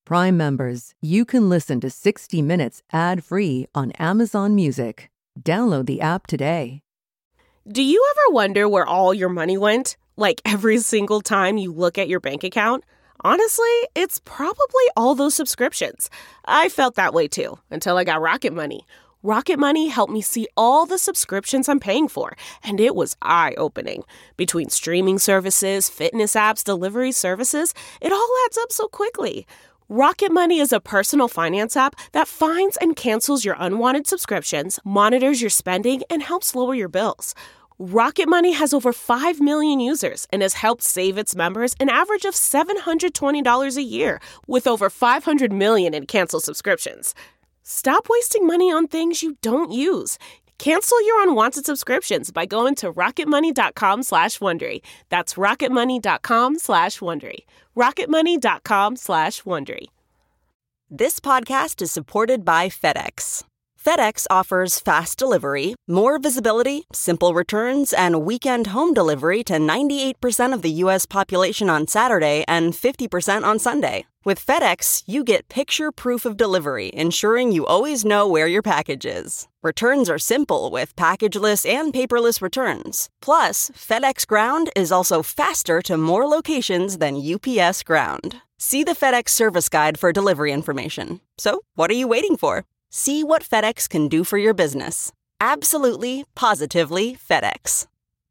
Prime members, you can listen to 60 Minutes ad-free on Amazon Music. Download the app today. Do you ever wonder where all your money went? Like every single time you look at your bank account? Honestly, it's probably all those subscriptions. I felt that way too, until I got Rocket Money. Rocket Money helped me see all the subscriptions I'm paying for, and it was eye-opening. Between streaming services, fitness apps, delivery services, it all adds up so quickly. Rocket Money is a personal finance app that finds and cancels your unwanted subscriptions, monitors your spending, and helps lower your bills. Rocket Money has over 5 million users and has helped save its members an average of $720 a year, with over 500 million in canceled subscriptions. Stop wasting money on things you don't use. Cancel your unwanted subscriptions by going to rocketmoney.com/Wondery. That's rocketmoney.com/Wondery. rocketmoney.com/Wondery. This podcast is supported by FedEx. FedEx offers fast delivery, more visibility, simple returns, and weekend home delivery to 98% of the U.S. population on Saturday and 50% on Sunday. With FedEx, you get picture proof of delivery, ensuring you always know where your package is. Returns are simple with packageless and paperless returns. Plus, FedEx Ground is also faster to more locations than UPS Ground. See the FedEx service guide for delivery information. So, what are you waiting for? See what FedEx can do for your business. Absolutely, positively FedEx.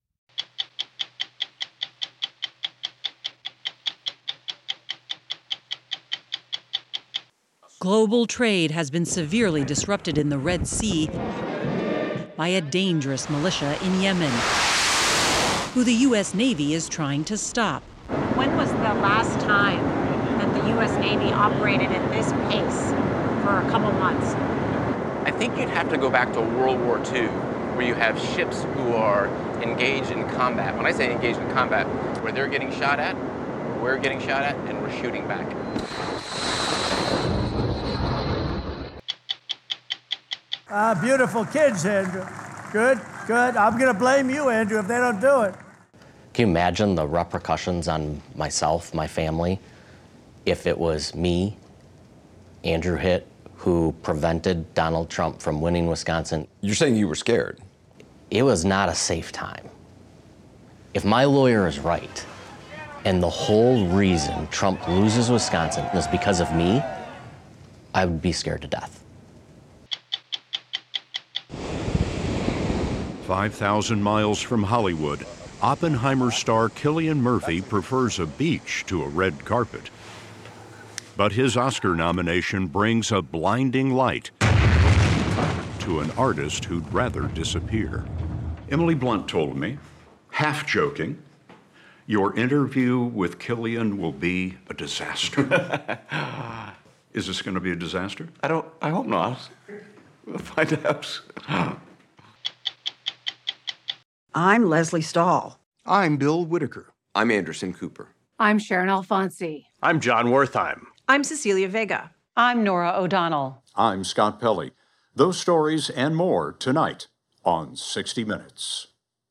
Global trade has been severely disrupted in the Red Sea by a dangerous militia in Yemen, who the U.S. Navy is trying to stop. When was the last time that the U.S. Navy operated at this pace for a couple months? I think you'd have to go back to World War II, where you have ships who are engaged in combat. When I say engaged in combat, where they're getting shot at, we're getting shot at, and we're shooting back. Beautiful kids, Andrew. Good, good. I'm going to blame you, Andrew, if they don't do it. Can you imagine the repercussions on myself, my family, if it was me, Andrew Hitt, who prevented Donald Trump from winning Wisconsin? You're saying you were scared? It was not a safe time. If my lawyer is right, and the whole reason Trump loses Wisconsin is because of me, I would be scared to death. 5,000 miles from Hollywood, Oppenheimer star Cillian Murphy prefers a beach to a red carpet. But his Oscar nomination brings a blinding light to an artist who'd rather disappear. Emily Blunt told me, half joking, your interview with Cillian will be a disaster. Is this going to be a disaster? I hope not. We'll find out. I'm Leslie Stahl. I'm Bill Whitaker. I'm Anderson Cooper. I'm Sharon Alfonsi. I'm John Wertheim. I'm Cecilia Vega. I'm Nora O'Donnell. I'm Scott Pelley. Those stories and more tonight on 60 Minutes.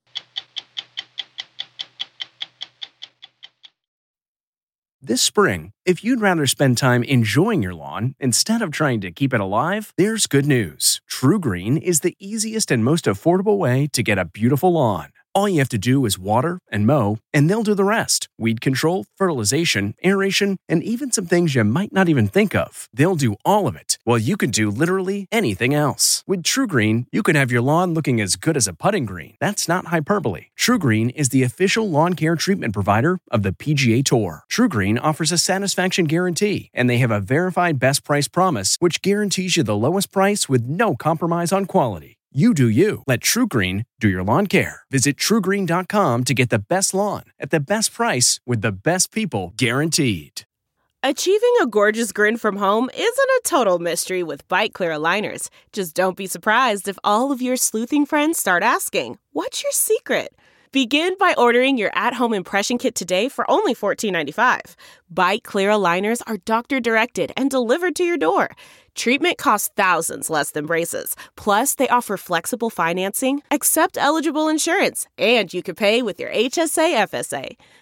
This spring, if you'd rather spend time enjoying your lawn instead of trying to keep it alive, there's good news. TruGreen is the easiest and most affordable way to get a beautiful lawn. All you have to do is water and mow, and they'll do the rest. Weed control, fertilization, aeration, and even some things you might not even think of. They'll do all of it, while you can do literally anything else. With TruGreen, you can have your lawn looking as good as a putting green. That's not hyperbole. TruGreen is the official lawn care treatment provider of the PGA Tour. TruGreen offers a satisfaction guarantee, and they have a verified best price promise, which guarantees you the lowest price with no compromise on quality. You do you. Let TruGreen do your lawn care. Visit TruGreen.com to get the best lawn at the best price with the best people guaranteed. Achieving a gorgeous grin from home isn't a total mystery with Bite Clear aligners. Just don't be surprised if all of your sleuthing friends start asking, "What's your secret?" Begin by ordering your at-home impression kit today for only $14.95. Bite Clear aligners are doctor-directed and delivered to your door. Treatment costs thousands less than braces. Plus, they offer flexible financing, accept eligible insurance, and you can pay with your HSA FSA.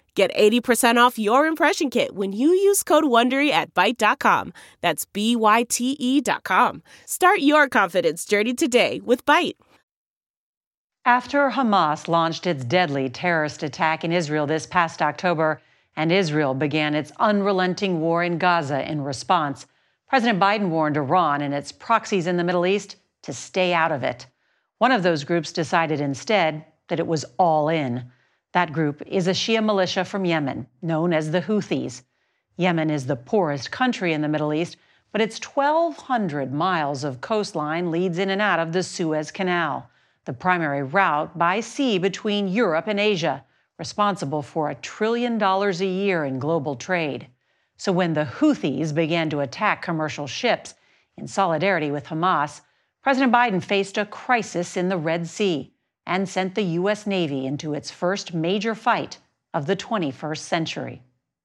Get 80% off your impression kit when you use code WONDERY at Byte.com. That's BYTE.com. Start your confidence journey today with Byte. After Hamas launched its deadly terrorist attack in Israel this past October, and Israel began its unrelenting war in Gaza in response, President Biden warned Iran and its proxies in the Middle East to stay out of it. One of those groups decided instead that it was all in. That group is a Shia militia from Yemen, known as the Houthis. Yemen is the poorest country in the Middle East, but its 1,200 miles of coastline leads in and out of the Suez Canal, the primary route by sea between Europe and Asia, responsible for $1 trillion a year in global trade. So when the Houthis began to attack commercial ships in solidarity with Hamas, President Biden faced a crisis in the Red Sea and sent the U.S. Navy into its first major fight of the 21st century.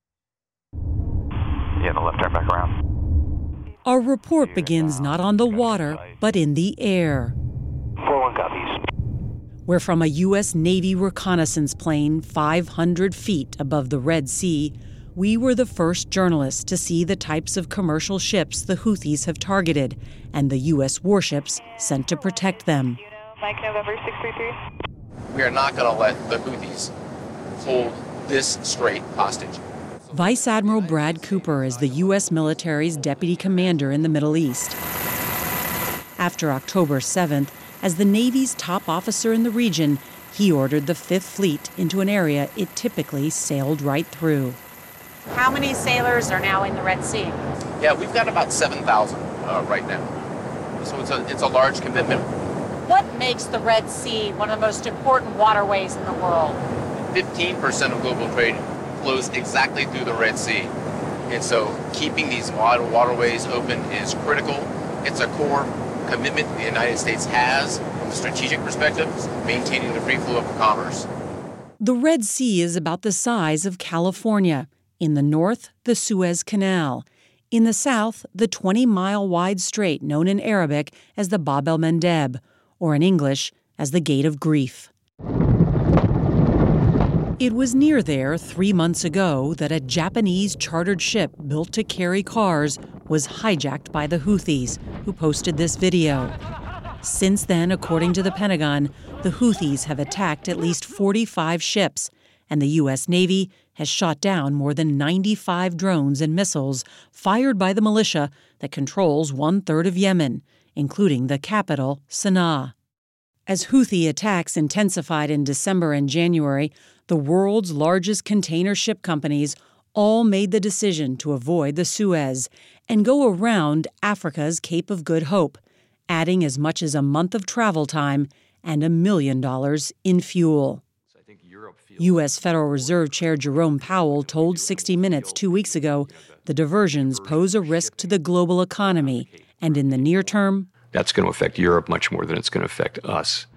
Yeah, the left turn back around. Our report begins not on the water, but in the air. 4-1 copies. Where from a U.S. Navy reconnaissance plane 500 feet above the Red Sea, we were the first journalists to see the types of commercial ships the Houthis have targeted and the U.S. warships sent to protect them. Mike November 633. We are not going to let the Houthis hold this strait hostage. Vice Admiral Brad Cooper is the U.S. military's deputy commander in the Middle East. After October 7th, as the Navy's top officer in the region, he ordered the Fifth Fleet into an area it typically sailed right through. How many sailors are now in the Red Sea? Yeah, we've got about 7,000 right now. So it's a large commitment. What makes the Red Sea one of the most important waterways in the world? 15% of global trade flows exactly through the Red Sea. And so keeping these waterways open is critical. It's a core commitment the United States has from a strategic perspective, maintaining the free flow of commerce. The Red Sea is about the size of California. In the north, the Suez Canal. In the south, the 20-mile-wide strait known in Arabic as the Bab el-Mandeb, or in English as the Gate of Grief. It was near there 3 months ago that a Japanese chartered ship built to carry cars was hijacked by the Houthis, who posted this video. Since then, according to the Pentagon, the Houthis have attacked at least 45 ships, and the U.S. Navy has shot down more than 95 drones and missiles fired by the militia that controls 1/3 of Yemen, including the capital, Sana'a. As Houthi attacks intensified in December and January, the world's largest container ship companies all made the decision to avoid the Suez and go around Africa's Cape of Good Hope, adding as much as a month of travel time and $1 million in fuel. U.S. Federal Reserve Chair Jerome Powell told 60 Minutes 2 weeks ago the diversions pose a risk to the global economy, and in the near term, that's going to affect Europe much more than it's going to affect us.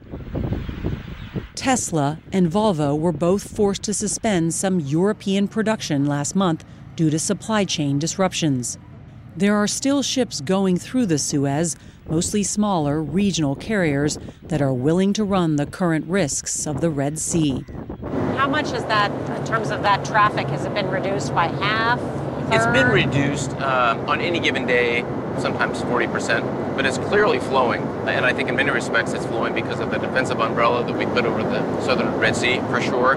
Tesla and Volvo were both forced to suspend some European production last month due to supply chain disruptions. There are still ships going through the Suez, mostly smaller regional carriers that are willing to run the current risks of the Red Sea. How much is that, in terms of that traffic, has it been reduced by half? It's been reduced on any given day, sometimes 40%, but it's clearly flowing. And I think in many respects it's flowing because of the defensive umbrella that we put over the southern Red Sea, for sure.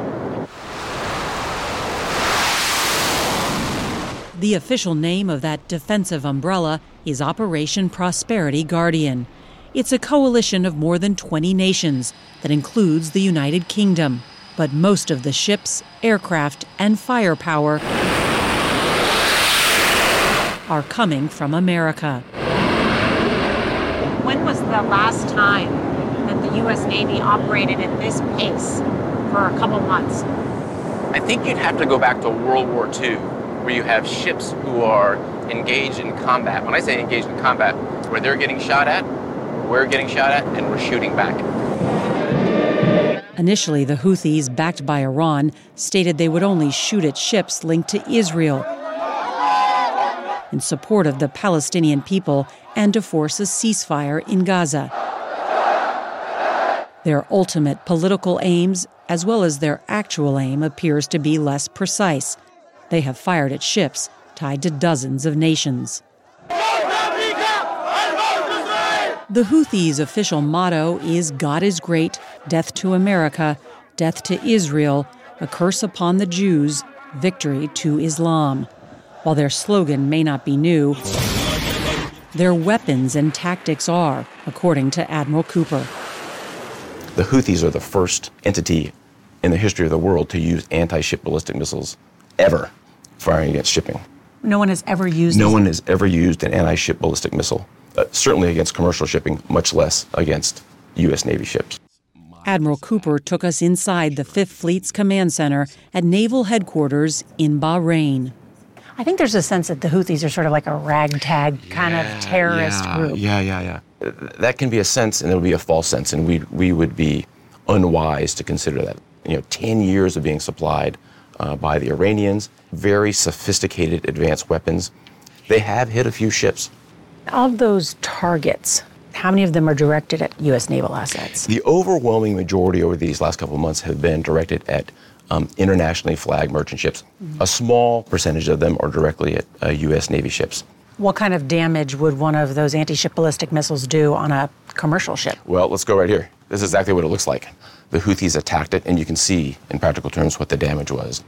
The official name of that defensive umbrella is Operation Prosperity Guardian. It's a coalition of more than 20 nations that includes the United Kingdom. But most of the ships, aircraft, and firepower are coming from America. When was the last time that the U.S. Navy operated at this pace for a couple months? I think you'd have to go back to World War II, where you have ships who are engaged in combat. When I say engaged in combat, where they're getting shot at, we're getting shot at, and we're shooting back. Initially, the Houthis, backed by Iran, stated they would only shoot at ships linked to Israel in support of the Palestinian people and to force a ceasefire in Gaza. Their ultimate political aims, as well as their actual aim, appears to be less precise. They have fired at ships tied to dozens of nations. The Houthis' official motto is "God is great, death to America, death to Israel, a curse upon the Jews, victory to Islam." While their slogan may not be new, their weapons and tactics are, according to Admiral Cooper. The Houthis are the first entity in the history of the world to use anti-ship ballistic missiles ever firing against shipping. No one has ever used No one has ever used an anti-ship ballistic missile, certainly against commercial shipping, much less against U.S. Navy ships. Admiral Cooper took us inside the Fifth Fleet's command center at Naval Headquarters in Bahrain. I think there's a sense that the Houthis are sort of like a ragtag kind of terrorist group. Yeah. That can be a sense, and it'll be a false sense, and we would be unwise to consider that. 10 years of being supplied by the Iranians, very sophisticated advanced weapons. They have hit a few ships. Of those targets, how many of them are directed at U.S. naval assets? The overwhelming majority over these last couple of months have been directed at internationally flagged merchant ships. A small percentage of them are directly at U.S. Navy ships. What kind of damage would one of those anti-ship ballistic missiles do on a commercial ship? Well, let's go right here. This is exactly what it looks like. The Houthis attacked it, and you can see in practical terms what the damage was.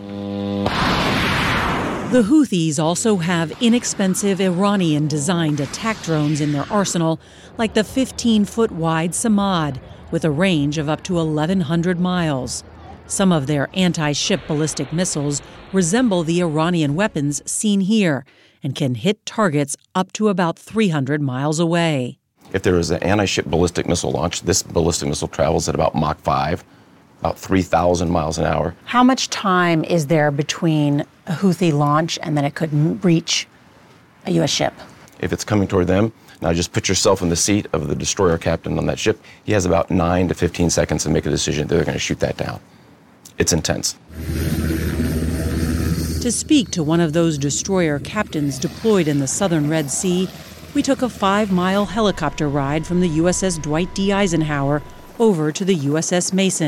The Houthis also have inexpensive Iranian-designed attack drones in their arsenal, like the 15-foot-wide Samad, with a range of up to 1,100 miles. Some of their anti-ship ballistic missiles resemble the Iranian weapons seen here and can hit targets up to about 300 miles away. If there is an anti-ship ballistic missile launch, this ballistic missile travels at about Mach 5, about 3,000 miles an hour. How much time is there between a Houthi launch and then it could reach a U.S. ship? If it's coming toward them, now just put yourself in the seat of the destroyer captain on that ship. He has about 9 to 15 seconds to make a decision that they're going to shoot that down. It's intense. To speak to one of those destroyer captains deployed in the southern Red Sea, we took a 5-mile helicopter ride from the USS Dwight D. Eisenhower over to the USS Mason,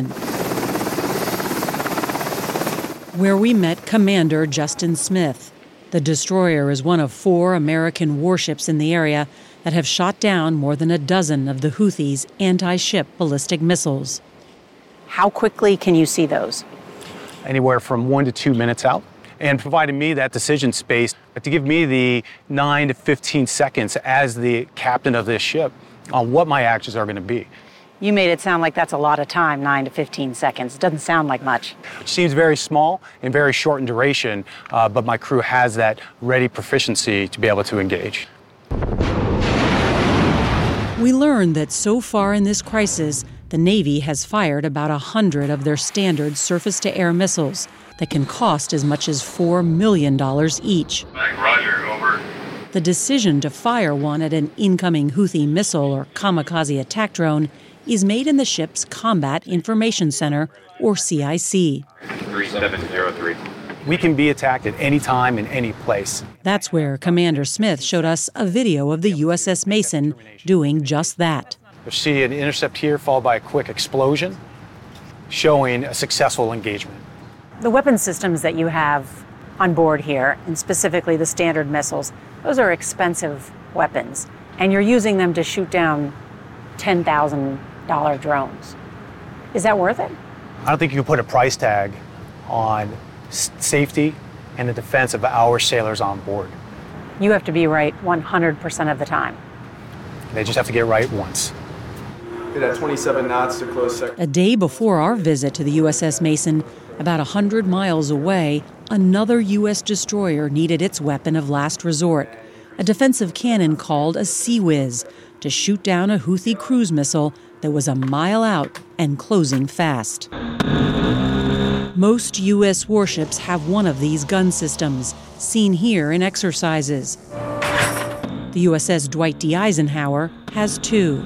where we met Commander Justin Smith. The destroyer is one of 4 American warships in the area that have shot down more than a dozen of the Houthis' anti-ship ballistic missiles. How quickly can you see those? Anywhere from 1 to 2 minutes out, and providing me that decision space to give me the 9 to 15 seconds as the captain of this ship on what my actions are going to be. You made it sound like that's a lot of time, 9 to 15 seconds. It doesn't sound like much. It seems very small and very short in duration, but my crew has that ready proficiency to be able to engage. We learned that so far in this crisis, the Navy has fired about 100 of their standard surface-to-air missiles that can cost as much as $4 million each. Roger, over. The decision to fire one at an incoming Houthi missile or kamikaze attack drone is made in the ship's Combat Information Center, or CIC. 3703. We can be attacked at any time in any place. That's where Commander Smith showed us a video of the USS Mason doing just that. You see an intercept here followed by a quick explosion, showing a successful engagement. The weapon systems that you have on board here, and specifically the Standard missiles, those are expensive weapons, and you're using them to shoot down $10,000 drones. Is that worth it? I don't think you can put a price tag on safety and the defense of our sailors on board. You have to be right 100% of the time. They just have to get right once. At 27 knots to close second. A day before our visit to the USS Mason, about 100 miles away, another U.S. destroyer needed its weapon of last resort, a defensive cannon called a Sea Whiz, to shoot down a Houthi cruise missile that was a mile out and closing fast. Most U.S. warships have one of these gun systems, seen here in exercises. The USS Dwight D. Eisenhower has 2.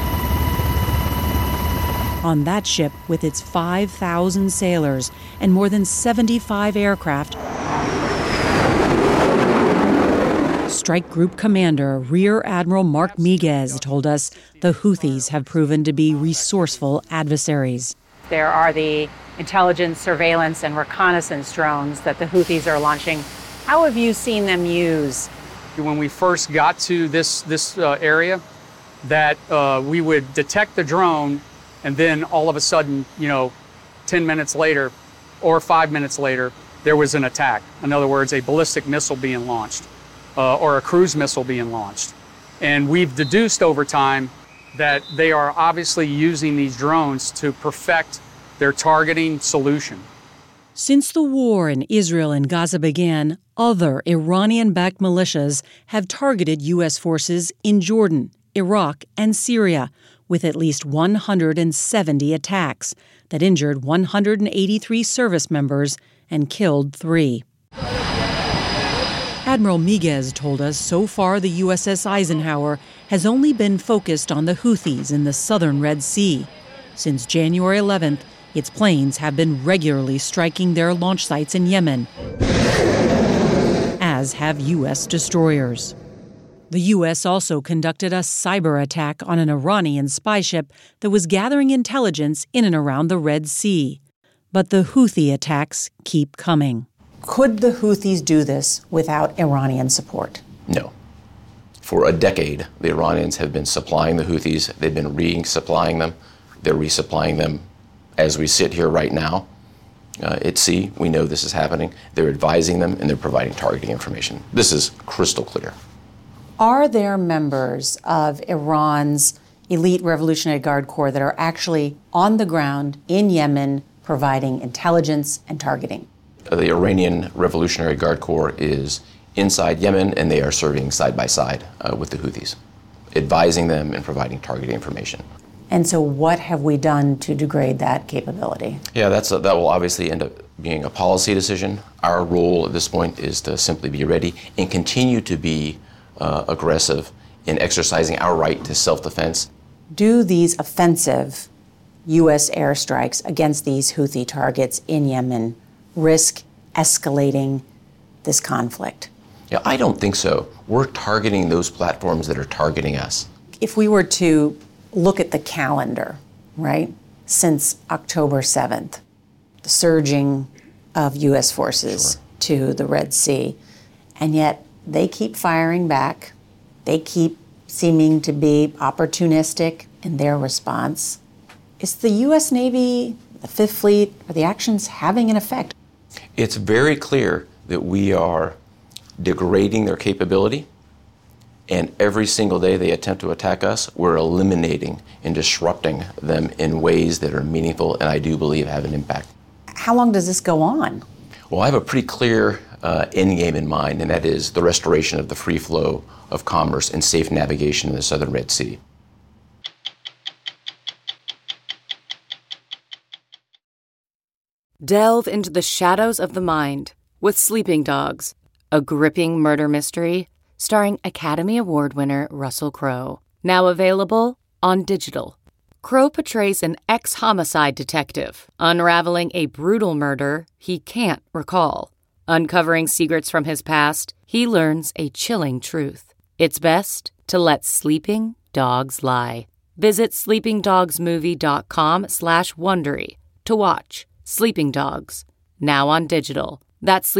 On that ship, with its 5,000 sailors and more than 75 aircraft, Strike Group Commander Rear Admiral Mark Miguez told us the Houthis have proven to be resourceful adversaries. There are the intelligence, surveillance, and reconnaissance drones that the Houthis are launching. How have you seen them use? When we first got to this area, that we would detect the drone, and then all of a sudden, 10 minutes later or 5 minutes later, there was an attack. In other words, a ballistic missile being launched or a cruise missile being launched. And we've deduced over time that they are obviously using these drones to perfect their targeting solution. Since the war in Israel and Gaza began, other Iranian-backed militias have targeted U.S. forces in Jordan, Iraq, and Syria, with at least 170 attacks that injured 183 service members and killed 3. Admiral Miguez told us so far the USS Eisenhower has only been focused on the Houthis in the southern Red Sea. Since January 11th, its planes have been regularly striking their launch sites in Yemen, as have U.S. destroyers. The U.S. also conducted a cyber attack on an Iranian spy ship that was gathering intelligence in and around the Red Sea. But the Houthi attacks keep coming. Could the Houthis do this without Iranian support? No. For a decade, the Iranians have been supplying the Houthis. They've been resupplying them. They're resupplying them as we sit here right now. At sea, we know this is happening. They're advising them, and they're providing targeting information. This is crystal clear. Are there members of Iran's elite Revolutionary Guard Corps that are actually on the ground in Yemen providing intelligence and targeting? The Iranian Revolutionary Guard Corps is inside Yemen, and they are serving side by side with the Houthis, advising them and providing targeting information. And so what have we done to degrade that capability? Yeah, that will obviously end up being a policy decision. Our role at this point is to simply be ready and continue to be aggressive in exercising our right to self-defense. Do these offensive U.S. airstrikes against these Houthi targets in Yemen risk escalating this conflict? Yeah, I don't think so. We're targeting those platforms that are targeting us. If we were to look at the calendar, right, since October 7th, the surging of U.S. forces to the Red Sea, and yet they keep firing back. They keep seeming to be opportunistic in their response. Is the U.S. Navy, the Fifth Fleet, are the actions having an effect? It's very clear that we are degrading their capability, and every single day they attempt to attack us, we're eliminating and disrupting them in ways that are meaningful and I do believe have an impact. How long does this go on? Well, I have a pretty clear end game in mind, and that is the restoration of the free flow of commerce and safe navigation in the southern Red Sea. Delve into the shadows of the mind with Sleeping Dogs, a gripping murder mystery starring Academy Award winner Russell Crowe. Now available on digital. Crowe portrays an ex-homicide detective unraveling a brutal murder he can't recall. Uncovering secrets from his past, he learns a chilling truth. It's best to let sleeping dogs lie. Visit sleepingdogsmovie.com/Wondery to watch Sleeping Dogs, now on digital. That's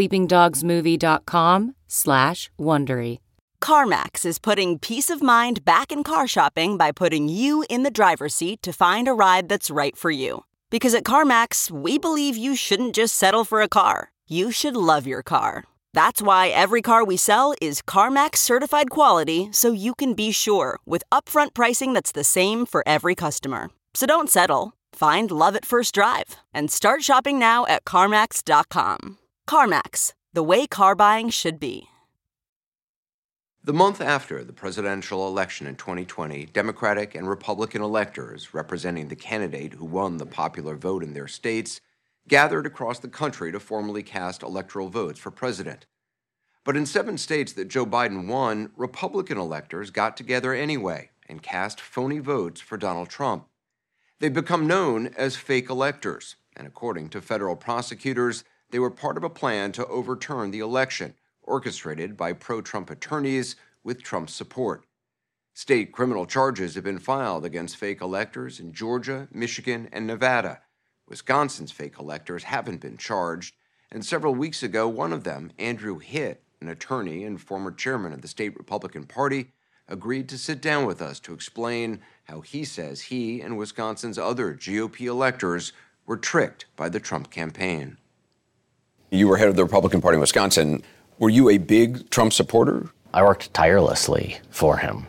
sleepingdogsmovie.com/Wondery. CarMax is putting peace of mind back in car shopping by putting you in the driver's seat to find a ride that's right for you. Because at CarMax, we believe you shouldn't just settle for a car. You should love your car. That's why every car we sell is CarMax certified quality, so you can be sure with upfront pricing that's the same for every customer. So don't settle. Find love at first drive and start shopping now at CarMax.com. CarMax, the way car buying should be. The month after the presidential election in 2020, Democratic and Republican electors representing the candidate who won the popular vote in their states gathered across the country to formally cast electoral votes for president. But in 7 states that Joe Biden won, Republican electors got together anyway and cast phony votes for Donald Trump. They've become known as fake electors, and according to federal prosecutors, they were part of a plan to overturn the election orchestrated by pro-Trump attorneys with Trump's support. State criminal charges have been filed against fake electors in Georgia, Michigan, and Nevada. Wisconsin's fake electors haven't been charged, and several weeks ago, one of them, Andrew Hitt, an attorney and former chairman of the state Republican Party, agreed to sit down with us to explain how he says he and Wisconsin's other GOP electors were tricked by the Trump campaign. You were head of the Republican Party in Wisconsin. Were you a big Trump supporter? I worked tirelessly for him.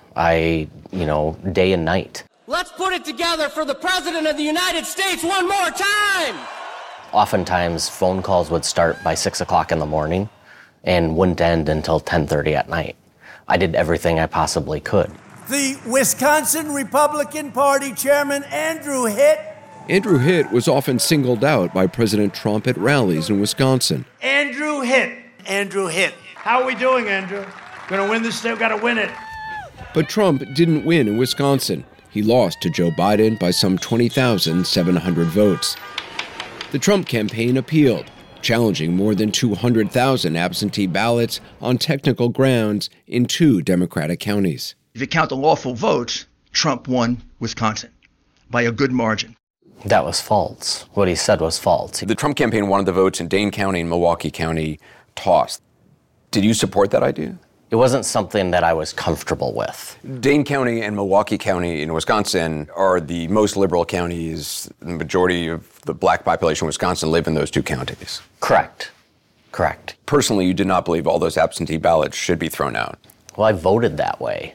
Day and night. Let's put it together for the President of the United States one more time! Oftentimes, phone calls would start by 6 o'clock in the morning and wouldn't end until 10:30 at night. I did everything I possibly could. The Wisconsin Republican Party Chairman Andrew Hitt. Andrew Hitt was often singled out by President Trump at rallies in Wisconsin. Andrew Hitt. Andrew Hitt. How are we doing, Andrew? Gonna win this state, gotta win it. But Trump didn't win in Wisconsin. He lost to Joe Biden by some 20,700 votes. The Trump campaign appealed, challenging more than 200,000 absentee ballots on technical grounds in 2 Democratic counties. If you count the lawful votes, Trump won Wisconsin by a good margin. That was false. What he said was false. The Trump campaign wanted the votes in Dane County and Milwaukee County tossed. Did you support that idea? It wasn't something that I was comfortable with. Dane County and Milwaukee County in Wisconsin are the most liberal counties. The majority of the black population in Wisconsin live in those 2 counties. Correct. Personally, you did not believe all those absentee ballots should be thrown out. Well, I voted that way.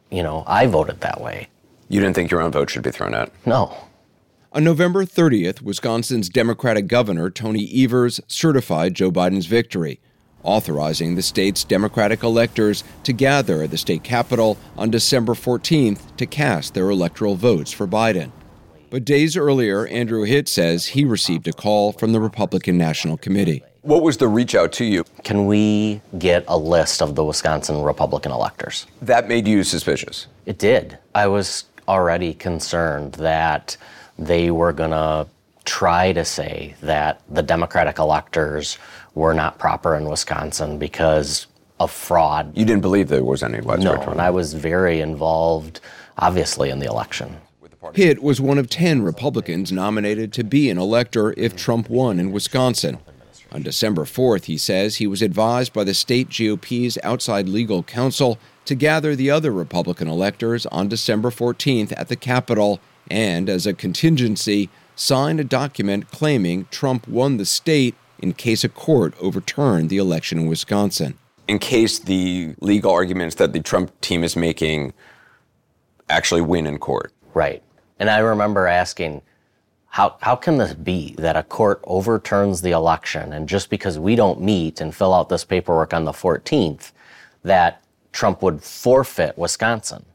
I voted that way. You didn't think your own vote should be thrown out? No. On November 30th, Wisconsin's Democratic Governor Tony Evers certified Joe Biden's victory, authorizing the state's Democratic electors to gather at the state capitol on December 14th to cast their electoral votes for Biden. But days earlier, Andrew Hitt says he received a call from the Republican National Committee. What was the reach out to you? Can we get a list of the Wisconsin Republican electors? That made you suspicious? It did. I was already concerned that they were going to try to say that the Democratic electors were not proper in Wisconsin because of fraud. You didn't believe there was any widespread fraud? No, and I was very involved, obviously, in the election. Hitt was one of 10 Republicans nominated to be an elector if Trump won in Wisconsin. On December 4th, he says he was advised by the state GOP's outside legal counsel to gather the other Republican electors on December 14th at the Capitol and, as a contingency, signed a document claiming Trump won the state in case a court overturned the election in Wisconsin. In case the legal arguments that the Trump team is making actually win in court. Right. And I remember asking, how can this be that a court overturns the election and just because we don't meet and fill out this paperwork on the 14th, that Trump would forfeit Wisconsin?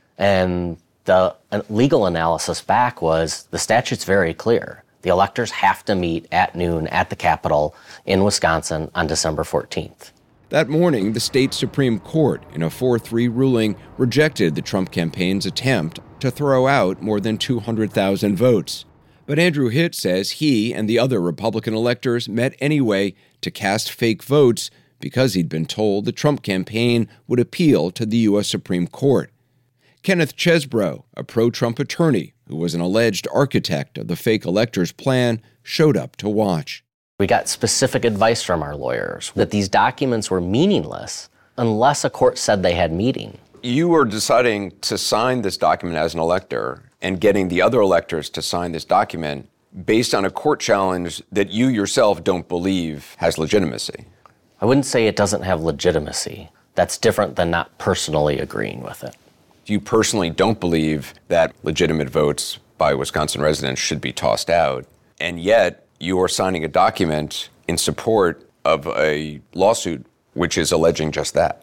And the legal analysis back was the statute's very clear. The electors have to meet at noon at the Capitol in Wisconsin on December 14th. That morning, the state Supreme Court, in a 4-3 ruling, rejected the Trump campaign's attempt to throw out more than 200,000 votes. But Andrew Hitt says he and the other Republican electors met anyway to cast fake votes because he'd been told the Trump campaign would appeal to the U.S. Supreme Court. Kenneth Chesbrough, a pro-Trump attorney who was an alleged architect of the fake electors plan, showed up to watch. We got specific advice from our lawyers that these documents were meaningless unless a court said they had meaning. You were deciding to sign this document as an elector and getting the other electors to sign this document based on a court challenge that you yourself don't believe has legitimacy. I wouldn't say it doesn't have legitimacy. That's different than not personally agreeing with it. You personally don't believe that legitimate votes by Wisconsin residents should be tossed out, and yet you are signing a document in support of a lawsuit which is alleging just that.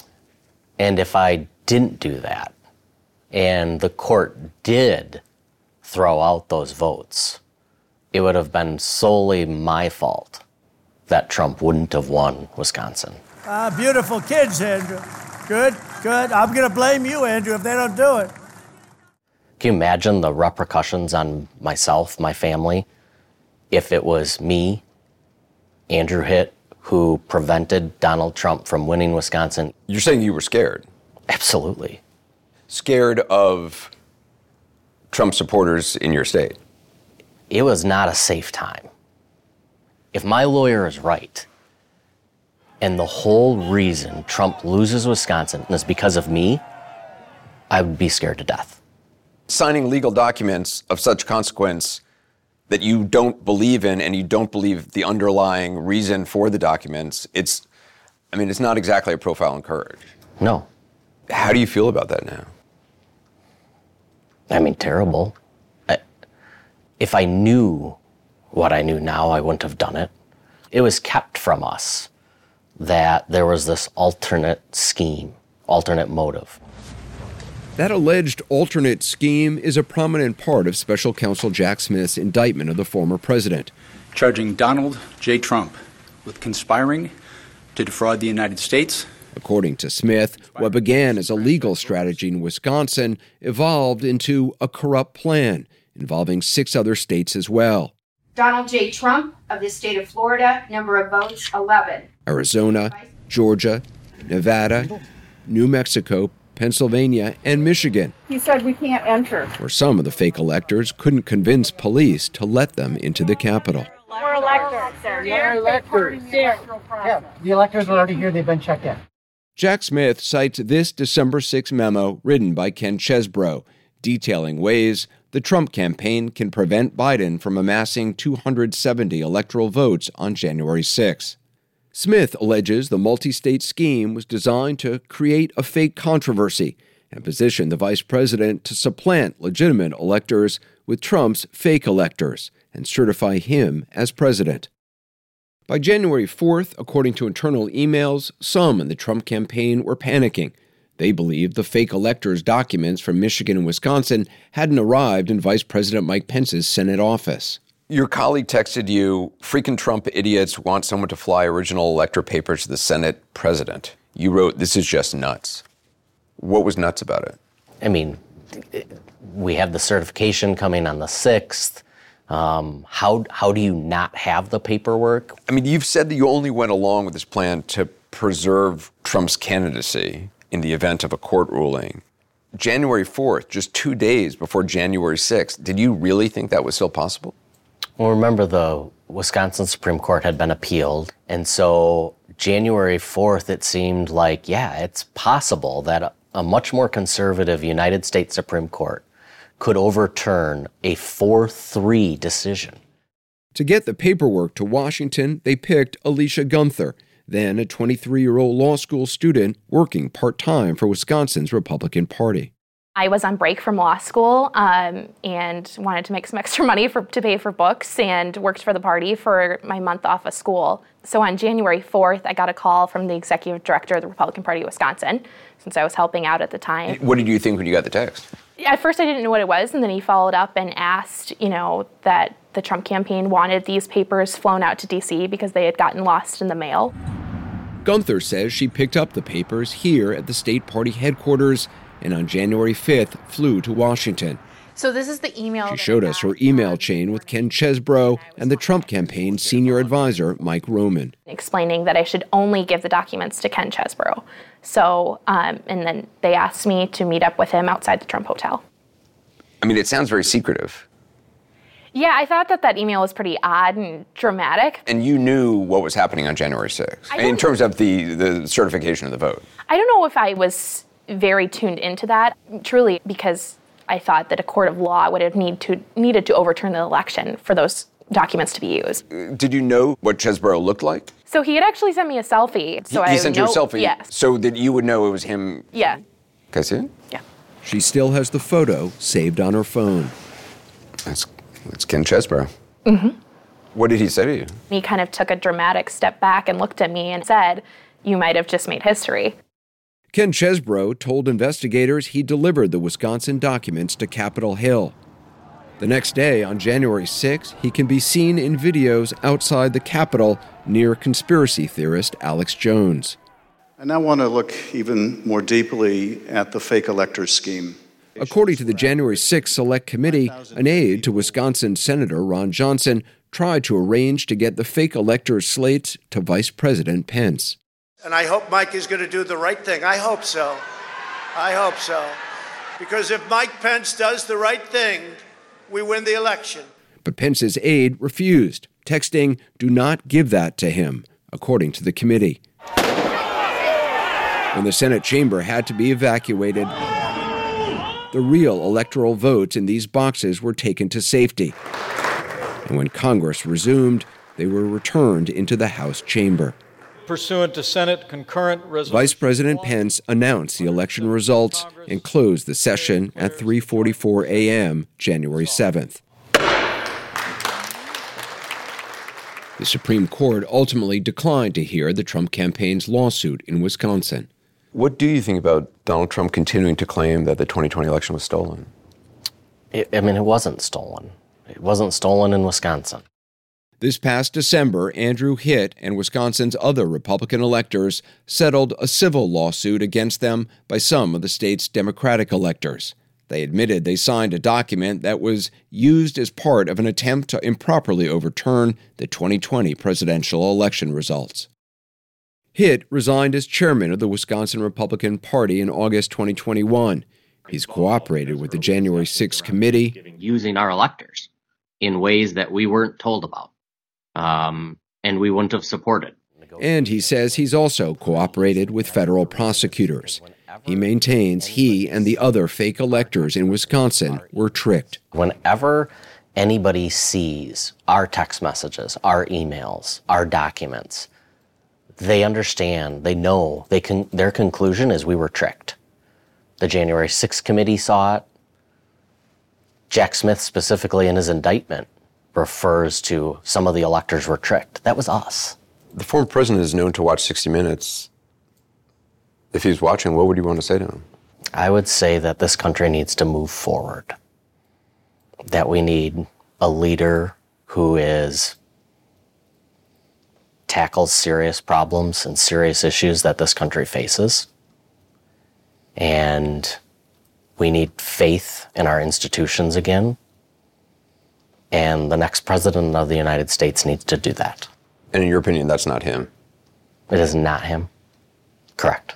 And if I didn't do that, and the court did throw out those votes, it would have been solely my fault that Trump wouldn't have won Wisconsin. Beautiful kids, Andrew. Good. I'm going to blame you, Andrew, if they don't do it. Can you imagine the repercussions on myself, my family, if it was me, Andrew Hitt, who prevented Donald Trump from winning Wisconsin. You're saying you were scared? Absolutely. Scared of Trump supporters in your state? It was not a safe time. If my lawyer is right, and the whole reason Trump loses Wisconsin is because of me, I would be scared to death. Signing legal documents of such consequence that you don't believe in and you don't believe the underlying reason for the documents, it's not exactly a profile in courage. No. How do you feel about that now? Terrible. If I knew what I knew now, I wouldn't have done it. It was kept from us that there was this alternate scheme, alternate motive. That alleged alternate scheme is a prominent part of Special Counsel Jack Smith's indictment of the former president. Charging Donald J. Trump with conspiring to defraud the United States. According to Smith, what began as a legal strategy in Wisconsin evolved into a corrupt plan involving 6 other states as well. Donald J. Trump of the state of Florida, number of votes 11. Arizona, Georgia, Nevada, New Mexico, Pennsylvania, and Michigan. He said we can't enter. Where some of the fake electors couldn't convince police to let them into the Capitol. We're electors, sir. We're electors. Yeah, the electors are already here. They've been checked in. Jack Smith cites this December 6 memo written by Ken Chesebro, detailing ways the Trump campaign can prevent Biden from amassing 270 electoral votes on January 6. Smith alleges the multi-state scheme was designed to create a fake controversy and position the vice president to supplant legitimate electors with Trump's fake electors and certify him as president. By January 4th, according to internal emails, some in the Trump campaign were panicking. They believed the fake electors' documents from Michigan and Wisconsin hadn't arrived in Vice President Mike Pence's Senate office. Your colleague texted you, freaking Trump idiots want someone to fly original elector papers to the Senate president. You wrote, this is just nuts. What was nuts about it? We have the certification coming on the 6th. How do you not have the paperwork? You've said that you only went along with this plan to preserve Trump's candidacy in the event of a court ruling. January 4th, just 2 days before January 6th, did you really think that was still possible? Well, remember the Wisconsin Supreme Court had been appealed, and so January 4th, it seemed like, it's possible that a much more conservative United States Supreme Court could overturn a 4-3 decision. To get the paperwork to Washington, they picked Alicia Gunther, then a 23-year-old law school student working part-time for Wisconsin's Republican Party. I was on break from law school and wanted to make some extra money to pay for books and worked for the party for my month off of school. So on January 4th, I got a call from the executive director of the Republican Party of Wisconsin, since I was helping out at the time. What did you think when you got the text? At first, I didn't know what it was, and then he followed up and asked, that the Trump campaign wanted these papers flown out to D.C. because they had gotten lost in the mail. Gunther says she picked up the papers here at the state party headquarters and on January 5th flew to Washington. So this is the email. She showed us her email chain with Ken Chesebro and the Trump campaign's senior advisor, Mike Roman. Explaining that I should only give the documents to Ken Chesebro. So, and then they asked me to meet up with him outside the Trump Hotel. It sounds very secretive. Yeah, I thought that email was pretty odd and dramatic. And you knew what was happening on January 6th, in terms of the certification of the vote. I don't know if I was very tuned into that, truly, because I thought that a court of law would have needed to overturn the election for those documents to be used. Did you know what Chesebro looked like? So he had actually sent me a selfie. So he sent you a selfie? Yes. So that you would know it was him? Yeah. Can I see it? Yeah. She still has the photo saved on her phone. That's Ken Chesebro. Mm-hmm. What did he say to you? He kind of took a dramatic step back and looked at me and said, "You might have just made history." Ken Chesebro told investigators he delivered the Wisconsin documents to Capitol Hill. The next day, on January 6, he can be seen in videos outside the Capitol near conspiracy theorist Alex Jones. I now want to look even more deeply at the fake electors scheme. According to the January 6 Select Committee, an aide to Wisconsin Senator Ron Johnson tried to arrange to get the fake electors' slates to Vice President Pence. And I hope Mike is going to do the right thing. I hope so. I hope so. Because if Mike Pence does the right thing, we win the election. But Pence's aide refused, texting, "Do not give that to him," according to the committee. When the Senate chamber had to be evacuated, the real electoral votes in these boxes were taken to safety. And when Congress resumed, they were returned into the House chamber. Pursuant to Senate concurrent resolution, Vice President Pence announced the election results and closed the session at 3:44 a.m. January 7th. The Supreme Court ultimately declined to hear the Trump campaign's lawsuit in Wisconsin. What do you think about Donald Trump continuing to claim that the 2020 election was stolen? It wasn't stolen. It wasn't stolen in Wisconsin. This past December, Andrew Hitt and Wisconsin's other Republican electors settled a civil lawsuit against them by some of the state's Democratic electors. They admitted they signed a document that was used as part of an attempt to improperly overturn the 2020 presidential election results. Hitt resigned as chairman of the Wisconsin Republican Party in August 2021. He's cooperated with the January 6th committee, using our electors in ways that we weren't told about. And we wouldn't have supported. And he says he's also cooperated with federal prosecutors. He maintains he and the other fake electors in Wisconsin were tricked. Whenever anybody sees our text messages, our emails, our documents, they understand, they know, their conclusion is we were tricked. The January 6th committee saw it. Jack Smith, specifically in his indictment, refers to some of the electors were tricked. That was us. The former president is known to watch 60 Minutes. If he's watching, what would you want to say to him? I would say that this country needs to move forward. That we need a leader who tackles serious problems and serious issues that this country faces. And we need faith in our institutions again. And the next president of the United States needs to do that. And in your opinion, that's not him? It is not him. Correct.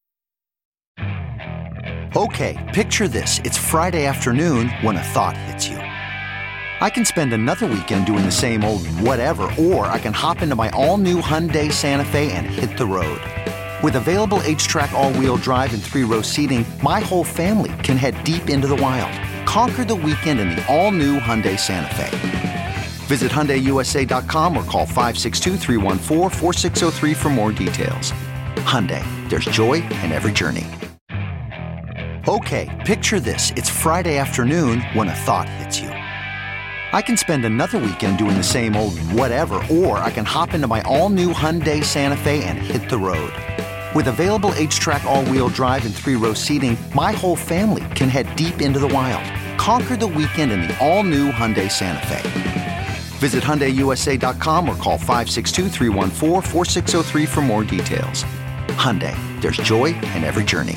Okay, picture this. It's Friday afternoon when a thought hits you. I can spend another weekend doing the same old whatever, or I can hop into my all-new Hyundai Santa Fe and hit the road. With available H-Track all-wheel drive and 3-row seating, my whole family can head deep into the wild. Conquer the weekend in the all-new Hyundai Santa Fe. Visit HyundaiUSA.com or call 562-314-4603 for more details. Hyundai, there's joy in every journey. Okay, picture this. It's Friday afternoon when a thought hits you. I can spend another weekend doing the same old whatever, or I can hop into my all-new Hyundai Santa Fe and hit the road. With available H-Track all-wheel drive and 3-row seating, my whole family can head deep into the wild. Conquer the weekend in the all-new Hyundai Santa Fe. Visit HyundaiUSA.com or call 562-314-4603 for more details. Hyundai, there's joy in every journey.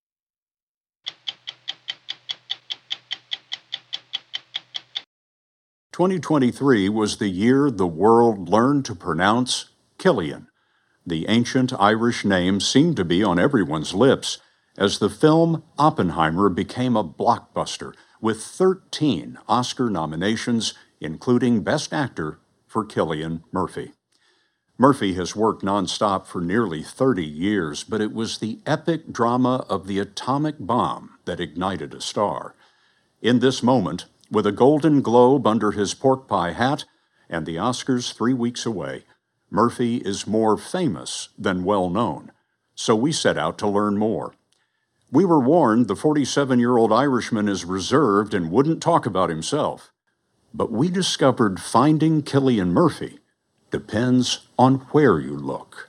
"2023 was the year the world learned to pronounce Killian. The ancient Irish name seemed to be on everyone's lips as the film Oppenheimer became a blockbuster with 13 Oscar nominations, including Best Actor for Cillian Murphy. Murphy has worked nonstop for nearly 30 years, but it was the epic drama of the atomic bomb that ignited a star. In this moment, with a Golden Globe under his pork pie hat and the Oscars 3 weeks away, Murphy is more famous than well-known, so we set out to learn more. We were warned the 47-year-old Irishman is reserved and wouldn't talk about himself. But we discovered finding Cillian Murphy depends on where you look.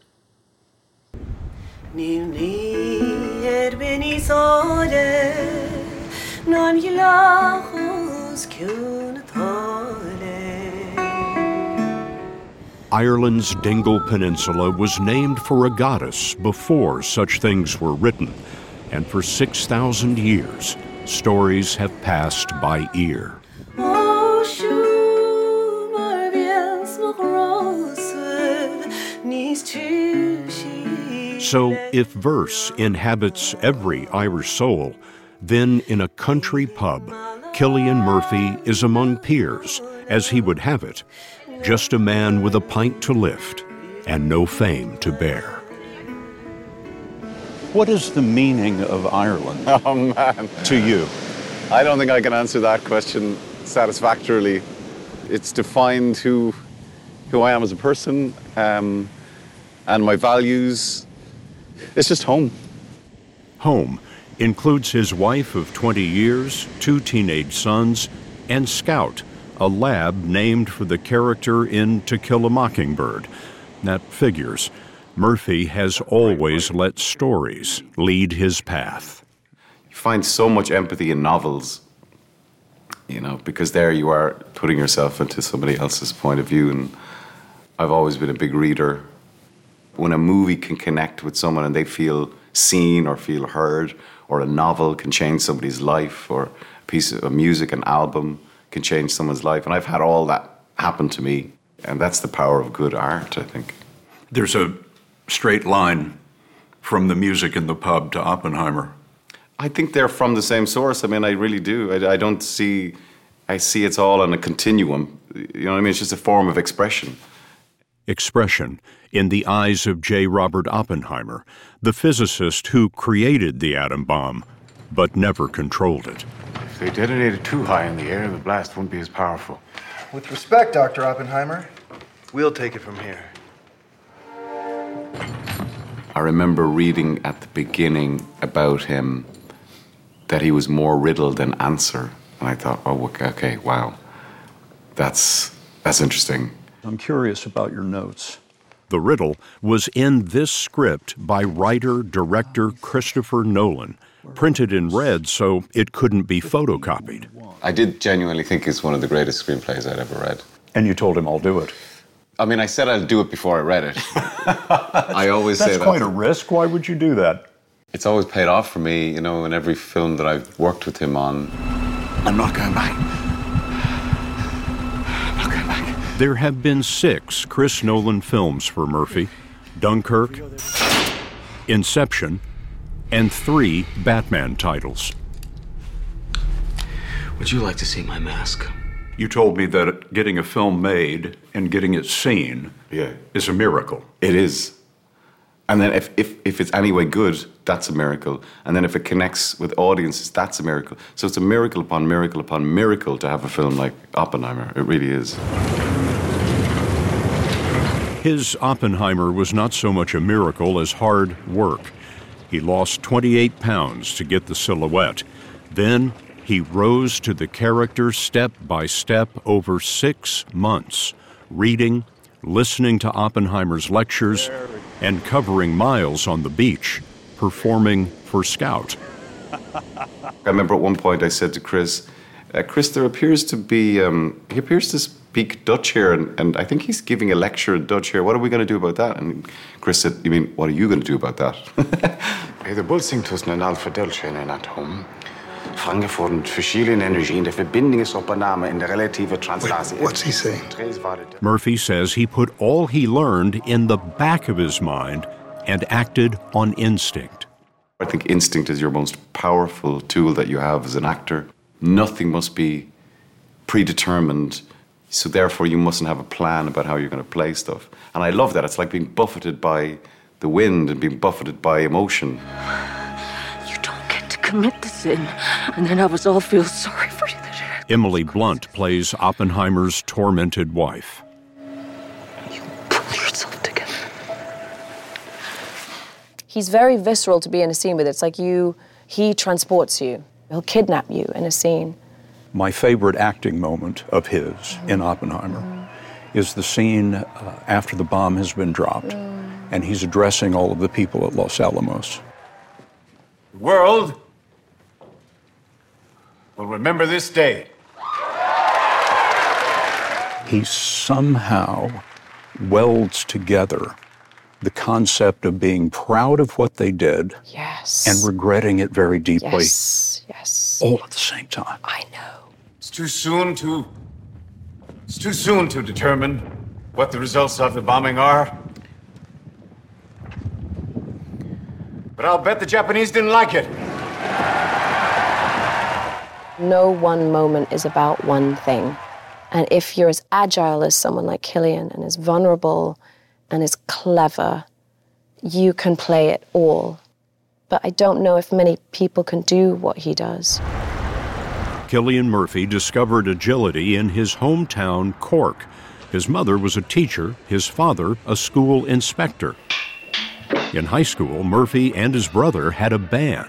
Ireland's Dingle Peninsula was named for a goddess before such things were written, and for 6,000 years, stories have passed by ear. So if verse inhabits every Irish soul, then in a country pub, Cillian Murphy is among peers, as he would have it, just a man with a pint to lift and no fame to bear. What is the meaning of Ireland Oh, man. to you? I don't think I can answer that question satisfactorily. It's defined who I am as a person, and my values. It's just home. Home includes his wife of 20 years, 2 teenage sons, and Scout, a lab named for the character in To Kill a Mockingbird. That figures. Murphy has always let stories lead his path. You find so much empathy in novels, because there you are putting yourself into somebody else's point of view, and I've always been a big reader. When a movie can connect with someone and they feel seen or feel heard, or a novel can change somebody's life, or a piece of music, an album can change someone's life, and I've had all that happen to me, and that's the power of good art, I think. There's a straight line from the music in the pub to Oppenheimer. I think they're from the same source. I mean, I really do. I see it's all on a continuum. You know what I mean? It's just a form of expression. Expression in the eyes of J. Robert Oppenheimer, the physicist who created the atom bomb, but never controlled it. If they detonated too high in the air, the blast wouldn't be as powerful. With respect, Dr. Oppenheimer, we'll take it from here. I remember reading at the beginning about him that he was more riddle than answer. And I thought, oh, okay, wow. That's interesting. I'm curious about your notes. The riddle was in this script by writer-director Christopher Nolan, printed in red so it couldn't be photocopied. I did genuinely think it's one of the greatest screenplays I'd ever read. And you told him I'll do it. I mean, I said I'd do it before I read it. I always say that. That's quite a risk. Why would you do that? It's always paid off for me, in every film that I've worked with him on. I'm not going back. I'm not going back. There have been 6 Chris Nolan films for Murphy: Dunkirk, Inception, and 3 Batman titles. Would you like to see my mask? You told me that getting a film made and getting it seen is a miracle. It is. And then if it's anyway good, that's a miracle. And then if it connects with audiences, that's a miracle. So it's a miracle upon miracle upon miracle to have a film like Oppenheimer. It really is. His Oppenheimer was not so much a miracle as hard work. He lost 28 pounds to get the silhouette. Then he rose to the character step by step over 6 months, reading, listening to Oppenheimer's lectures, and covering miles on the beach, performing for Scout. I remember at one point I said to Chris, Chris, there appears to be, he appears to speak Dutch here, and I think he's giving a lecture in Dutch here. What are we going to do about that? And Chris said, you mean, what are you going to do about that? De botsing tussen een alfa-deeltje en een atoom vangen voor een verschillende energie in de verbindingsopname in de relatieve translatie. What's he saying? Murphy says he put all he learned in the back of his mind and acted on instinct. I think instinct is your most powerful tool that you have as an actor. Nothing must be predetermined, so therefore you mustn't have a plan about how you're going to play stuff. And I love that. It's like being buffeted by the wind and being buffeted by emotion. You don't get to commit to sin, and then have us all feel sorry for you. Emily Blunt plays Oppenheimer's tormented wife. Pull yourself together. He's very visceral to be in a scene with. It's like he transports you. He'll kidnap you in a scene. My favorite acting moment of his in Oppenheimer is the scene after the bomb has been dropped, and he's addressing all of the people at Los Alamos. The world will remember this day. He somehow welds together the concept of being proud of what they did and regretting it very deeply. Yes. All at the same time. I know. It's too soon to determine what the results of the bombing are. But I'll bet the Japanese didn't like it. No one moment is about one thing. And if you're as agile as someone like Cillian and as vulnerable and as clever, you can play it all. But I don't know if many people can do what he does. Cillian Murphy discovered agility in his hometown, Cork. His mother was a teacher, his father a school inspector. In high school, Murphy and his brother had a band.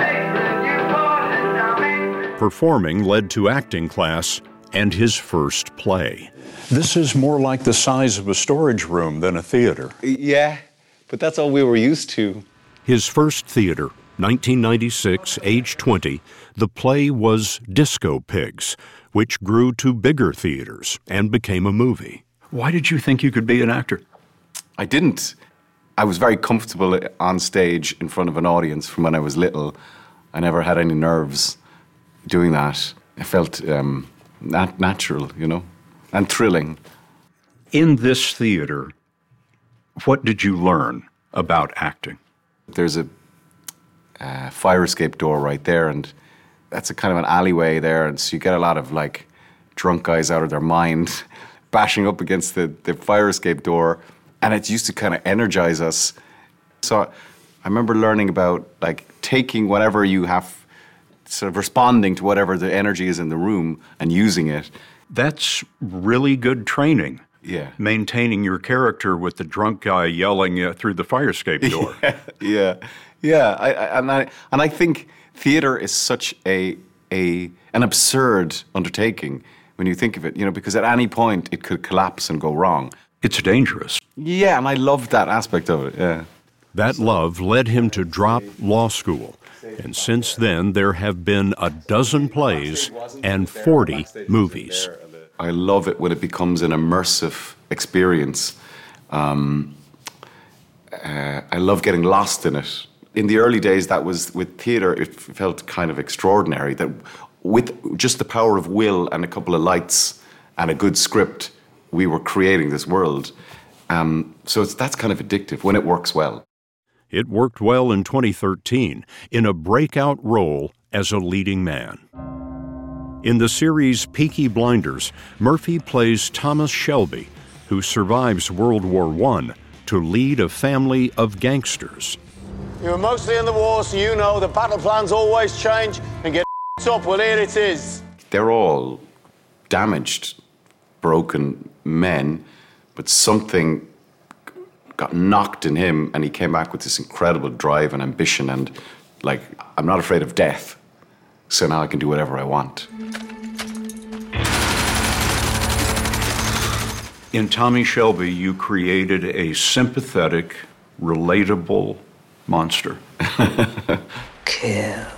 Performing led to acting class and his first play. This is more like the size of a storage room than a theater. Yeah, but that's all we were used to. His first theater, 1996, age 20, the play was Disco Pigs, which grew to bigger theaters and became a movie. Why did you think you could be an actor? I didn't. I was very comfortable on stage in front of an audience from when I was little. I never had any nerves doing that. I felt natural, you know, and thrilling. In this theater, what did you learn about acting? There's a fire escape door right there, and that's a kind of an alleyway there, and so you get a lot of like drunk guys out of their mind bashing up against the fire escape door, and it used to kind of energize us. So I remember learning about like taking whatever you have, sort of responding to whatever the energy is in the room and using it. That's really good training. Yeah. Maintaining your character with the drunk guy yelling through the fire escape door. Yeah. I think theater is such an absurd undertaking when you think of it, you know, because at any point it could collapse and go wrong. It's dangerous. Yeah, and I love that aspect of it, yeah. That love led him to drop law school, and since then there have been a dozen plays and 40 movies. I love it when it becomes an immersive experience. I love getting lost in it. In the early days, that was with theater, it felt kind of extraordinary that with just the power of will and a couple of lights and a good script, we were creating this world. So that's kind of addictive when it works well. It worked well in 2013 in a breakout role as a leading man. In the series Peaky Blinders, Murphy plays Thomas Shelby, who survives World War I to lead a family of gangsters. You were mostly in the war, so you know the battle plans always change and get up. Well, here it is. They're all damaged, broken men, but something got knocked in him and he came back with this incredible drive and ambition and, like, I'm not afraid of death, so now I can do whatever I want. In Tommy Shelby, you created a sympathetic, relatable monster. Kill.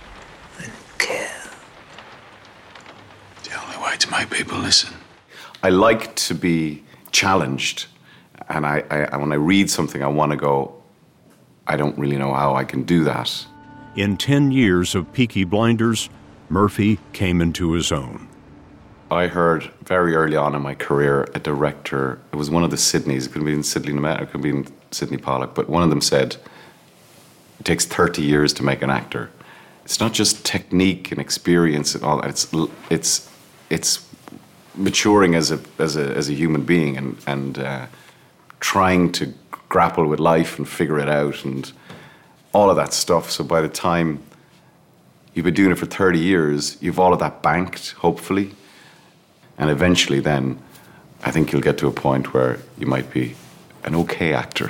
The only way to make people listen. I like to be challenged, and I when I read something, I want to go, I don't really know how I can do that. In 10 years of Peaky Blinders, Murphy came into his own. I heard very early on in my career a director, it was one of the Sydneys, it could be in Sidney Lumet, it could be in Sidney Pollack, but one of them said, it takes 30 years to make an actor. It's not just technique and experience and all that, it's maturing as a human being and trying to grapple with life and figure it out and all of that stuff. So by the time you've been doing it for 30 years, you've all of that banked, hopefully. And eventually then, I think you'll get to a point where you might be an okay actor.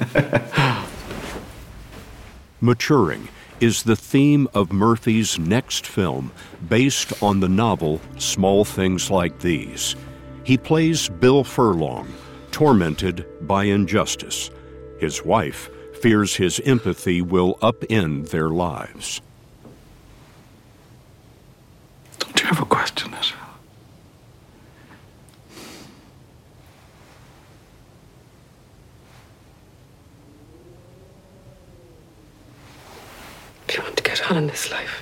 Maturing is the theme of Murphy's next film, based on the novel Small Things Like These. He plays Bill Furlong, tormented by injustice. His wife fears his empathy will upend their lives. Don't you ever question it? If you want to get on in this life,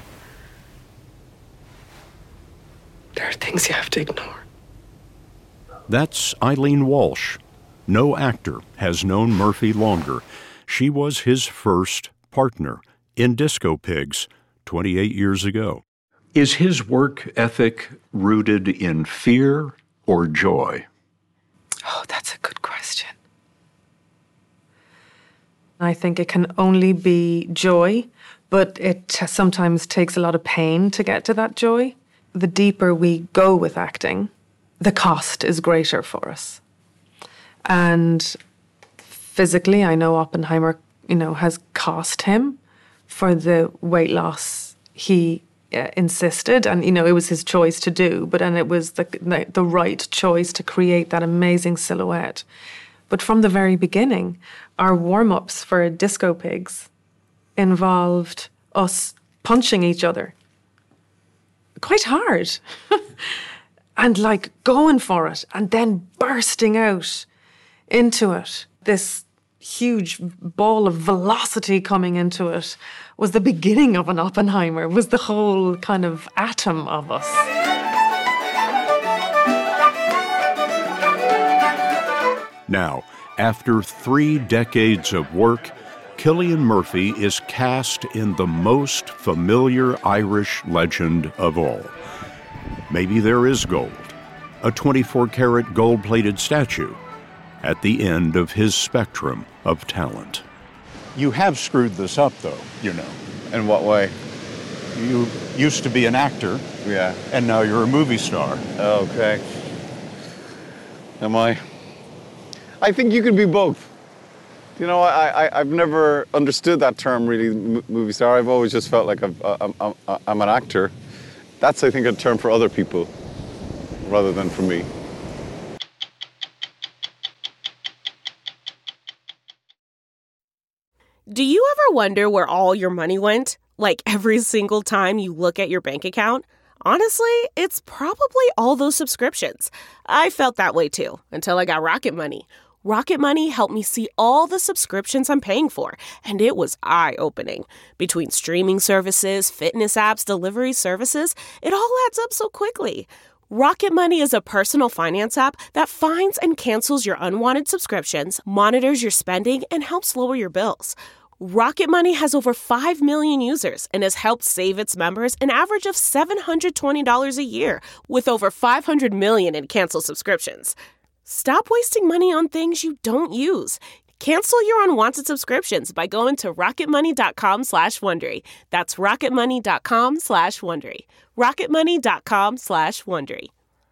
there are things you have to ignore. That's Eileen Walsh. No actor has known Murphy longer. She was his first partner in Disco Pigs 28 years ago. Is his work ethic rooted in fear or joy? Oh, that's a good question. I think it can only be joy, but it sometimes takes a lot of pain to get to that joy. The deeper we go with acting, the cost is greater for us. And physically, I know Oppenheimer, has cost him for the weight loss he insisted, and it was his choice to do, and it was the right choice to create that amazing silhouette. But from the very beginning, our warm-ups for Disco Pigs involved us punching each other quite hard and going for it and then bursting out into it. This huge ball of velocity coming into it was the beginning of an Oppenheimer, was the whole kind of atom of us. Now, after 3 decades of work, Cillian Murphy is cast in the most familiar Irish legend of all. Maybe there is gold, a 24-karat gold-plated statue, at the end of his spectrum of talent. You have screwed this up, though, In what way? You used to be an actor. Yeah. And now you're a movie star. Okay. Am I? I think you could be both. I've never understood that term, really, movie star. I've always just felt like I'm an actor. That's, I think, a term for other people rather than for me. Do you ever wonder where all your money went? Like every single time you look at your bank account? Honestly, it's probably all those subscriptions. I felt that way too, until I got Rocket Money. Rocket Money helped me see all the subscriptions I'm paying for, and it was eye-opening. Between streaming services, fitness apps, delivery services, it all adds up so quickly. Rocket Money is a personal finance app that finds and cancels your unwanted subscriptions, monitors your spending, and helps lower your bills. Rocket Money has over 5 million users and has helped save its members an average of $720 a year, with over 500 million in canceled subscriptions. Stop wasting money on things you don't use. Cancel your unwanted subscriptions by going to rocketmoney.com/Wondery. That's rocketmoney.com/Wondery. rocketmoney.com/Wondery.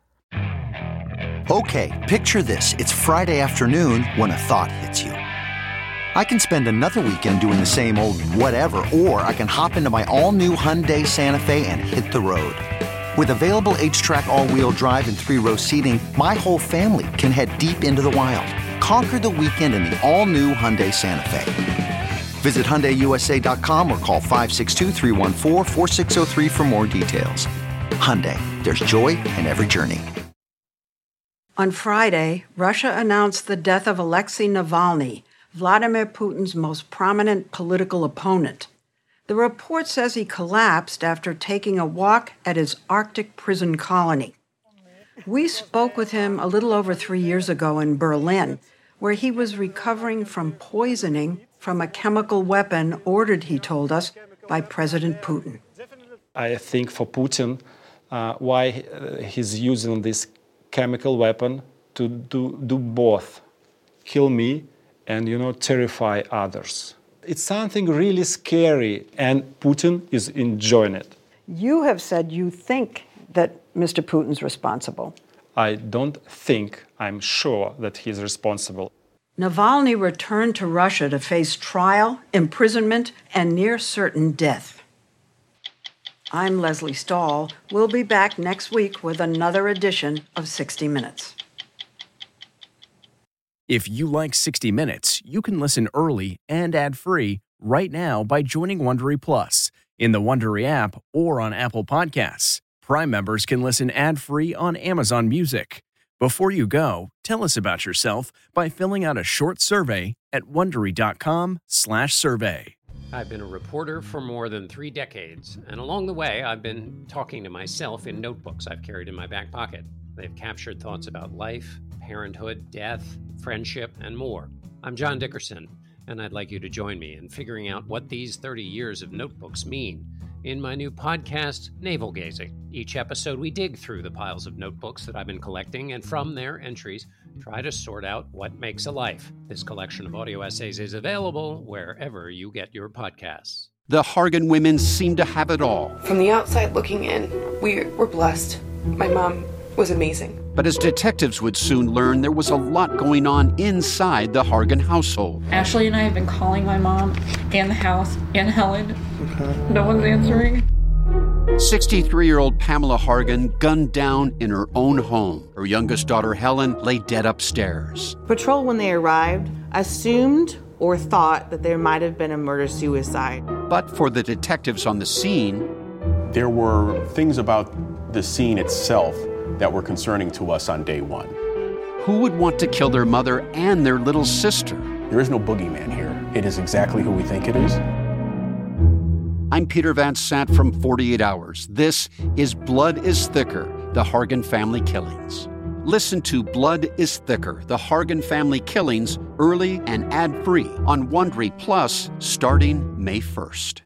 Okay, picture this. It's Friday afternoon when a thought hits you. I can spend another weekend doing the same old whatever, or I can hop into my all-new Hyundai Santa Fe and hit the road. With available H-Track all-wheel drive and 3-row seating, my whole family can head deep into the wild. Conquer the weekend in the all-new Hyundai Santa Fe. Visit HyundaiUSA.com or call 562-314-4603 for more details. Hyundai, there's joy in every journey. On Friday, Russia announced the death of Alexei Navalny, Vladimir Putin's most prominent political opponent. The report says he collapsed after taking a walk at his Arctic prison colony. We spoke with him a little over 3 years ago in Berlin, where he was recovering from poisoning from a chemical weapon ordered, he told us, by President Putin. I think for Putin, why he's using this chemical weapon to do both, kill me and, terrify others. It's something really scary, and Putin is enjoying it. You have said you think that Mr. Putin's responsible. I don't think, I'm sure that he's responsible. Navalny returned to Russia to face trial, imprisonment, and near certain death. I'm Leslie Stahl. We'll be back next week with another edition of 60 Minutes. If you like 60 Minutes, you can listen early and ad-free right now by joining Wondery Plus in the Wondery app or on Apple Podcasts. Prime members can listen ad-free on Amazon Music. Before you go, tell us about yourself by filling out a short survey at Wondery.com/survey. I've been a reporter for more than 3 decades, and along the way, I've been talking to myself in notebooks I've carried in my back pocket. They've captured thoughts about life, parenthood, death, friendship, and more. I'm John Dickerson, and I'd like you to join me in figuring out what these 30 years of notebooks mean in my new podcast, Navel Gazing. Each episode, we dig through the piles of notebooks that I've been collecting, and from their entries, try to sort out what makes a life. This collection of audio essays is available wherever you get your podcasts. The Hargan women seem to have it all. From the outside looking in, we were blessed. My mom was amazing. But as detectives would soon learn, there was a lot going on inside the Hargan household. Ashley and I have been calling my mom and the house and Helen. No one's answering. 63-year-old Pamela Hargan gunned down in her own home. Her youngest daughter, Helen, lay dead upstairs. Patrol, when they arrived, assumed or thought that there might have been a murder-suicide. But for the detectives on the scene, there were things about the scene itself that were concerning to us on day one. Who would want to kill their mother and their little sister? There is no boogeyman here. It is exactly who we think it is. I'm Peter Van Sant from 48 Hours. This is Blood is Thicker, the Hargan Family Killings. Listen to Blood is Thicker, the Hargan Family Killings, early and ad-free on Wondery Plus starting May 1st.